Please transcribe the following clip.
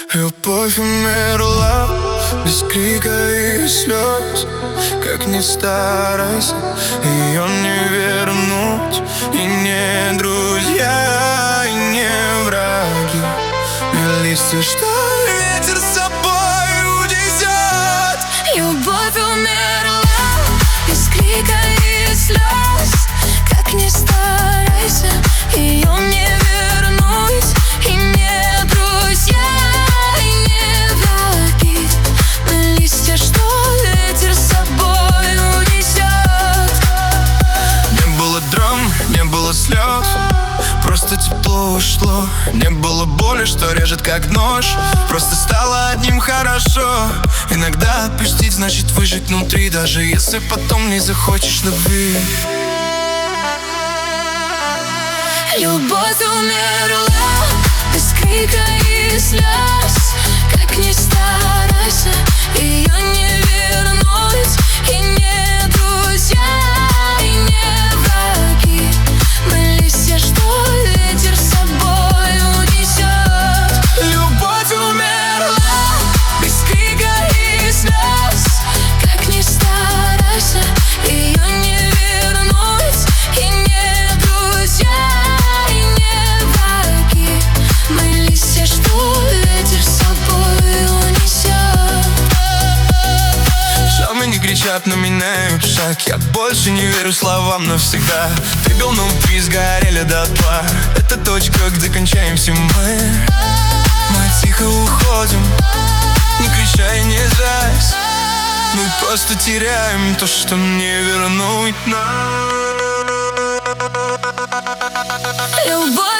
Любовь умерла без крика и слез. Как ни старайся, ее не вернуть. И не друзья, и не враги, и листья, что ветер с собой унесет. Любовь умерла без крика и слез. Как ни старайся, ее не вернуть. И не друзья, и не враги, но листья, что ветер с собой унесет. Не было драм, не было слез, просто тепло ушло. Не было боли, что режет как нож, просто стало одним хорошо. Иногда отпустить значит выжить внутри, даже если потом не захочешь любви. Любовь умерла без крика и слез. Как ни старайся, ее не вернуть. И не друзья, и не враги, мы листья, что ветер с собой унесет. Любовь умерла Без крика и слез. Как ни старайся, ее не вернуть. И не друзья, и не враги, мы листья, что ветер с собой унесет. Шамы не кричат, но меняют шаг. Я больше не верю словам навсегда. Ты бил, но мы сгорели дотла. Это точка, где кончаемся мы. Мы тихо уходим, не крича и не злясь. Мы просто теряем то, что не вернуть нам. Любовь